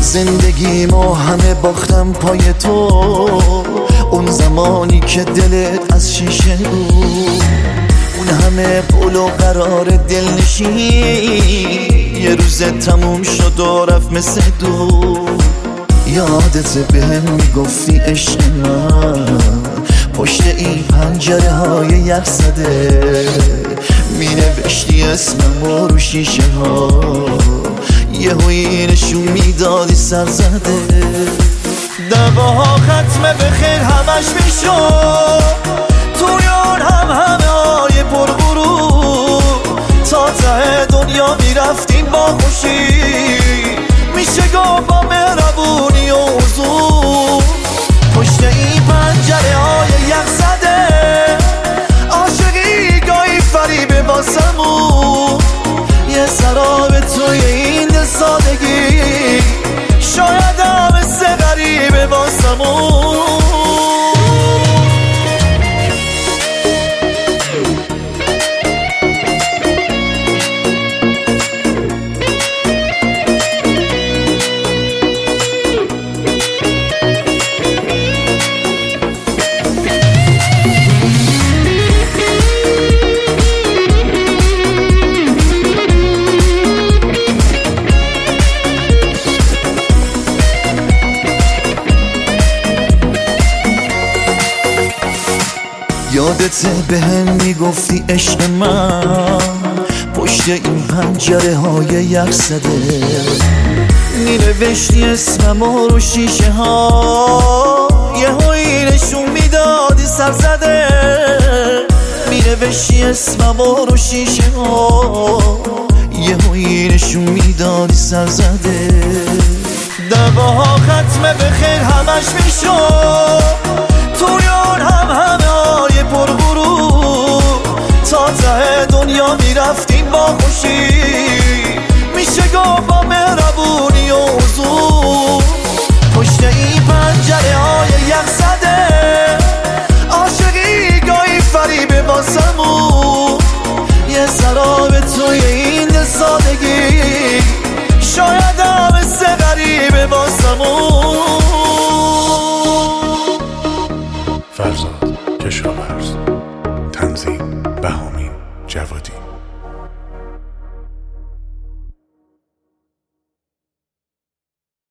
زندگیمو همه باختم پای تو، اون زمانی که دلت از شیشه بود، اون همه پول و قرار دلنشین یه روز تموم شد و رفت مثل دو. یادت بهم میگفتی عشق من پشت این پنجره های یخ زده، مینوشتی اسمم رو شیشه ها، یهویی نشون میدادی سر زده. دواها ختمه به خیر همش میشد، تویان همه های پرغرور، تا ته دنیا میرفتیم با خوشی، میشه گفت با مهربونی و حضور. پشت این پنجره های یخ زده عاشقی گاهی فریبه واسمون، یه سراب توی این دل سادگی شاید هم مثل غریبه واسمون. یادته بهم میگفتی عشق من پشت این پنجره های یخ زده، مینوشتی اسمم رو شیشه ها، یهویی نشون میدادی سر زده، مینوشتی اسمم رو شیشه ها، یهویی نشون میدادی سر زده. دواها ختمه به خیر همش میشد، تویان همه های پرغرور، تا ته دنیا میرفتیم با خوشی،